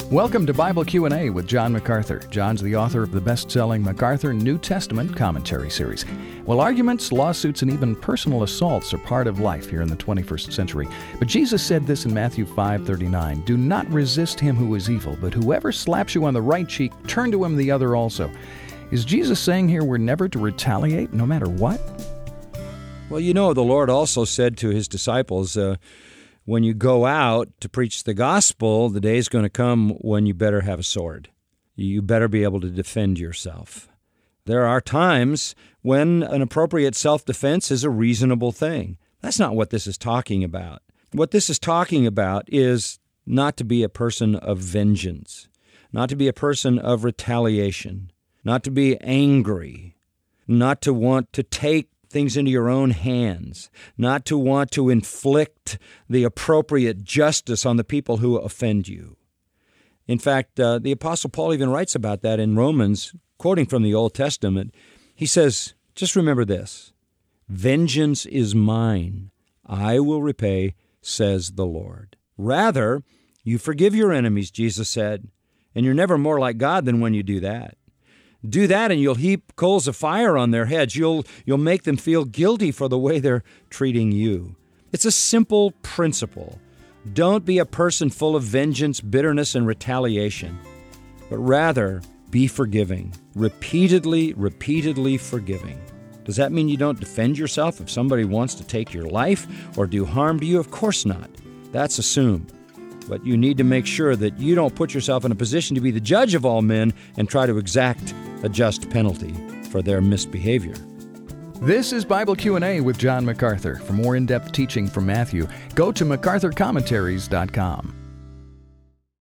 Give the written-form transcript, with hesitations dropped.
Welcome to Bible Q&A with John MacArthur. John's the author of the best-selling MacArthur New Testament Commentary Series. Well, arguments, lawsuits, and even personal assaults are part of life here in the 21st century. But Jesus said this in Matthew 5:39, "Do not resist him who is evil, but whoever slaps you on the right cheek, turn to him the other also." Is Jesus saying here we're never to retaliate no matter what? Well, the Lord also said to his disciples, when you go out to preach the gospel, the day is going to come when you better have a sword. You better be able to defend yourself. There are times when an appropriate self-defense is a reasonable thing. That's not what this is talking about. What this is talking about is not to be a person of vengeance, not to be a person of retaliation, not to be angry, not to want to take things into your own hands, not to want to inflict the appropriate justice on the people who offend you. In fact, the Apostle Paul even writes about that in Romans, quoting from the Old Testament. He says, just remember this, "Vengeance is mine, I will repay, says the Lord." Rather, you forgive your enemies, Jesus said, and you're never more like God than when you do that. Do that and you'll heap coals of fire on their heads. You'll make them feel guilty for the way they're treating you. It's a simple principle. Don't be a person full of vengeance, bitterness, and retaliation, but rather be forgiving. Repeatedly forgiving. Does that mean you don't defend yourself if somebody wants to take your life or do harm to you? Of course not. That's assumed. But you need to make sure that you don't put yourself in a position to be the judge of all men and try to exact a just penalty for their misbehavior. This is Bible Q&A with John MacArthur. For more in-depth teaching from Matthew, go to MacArthurCommentaries.com.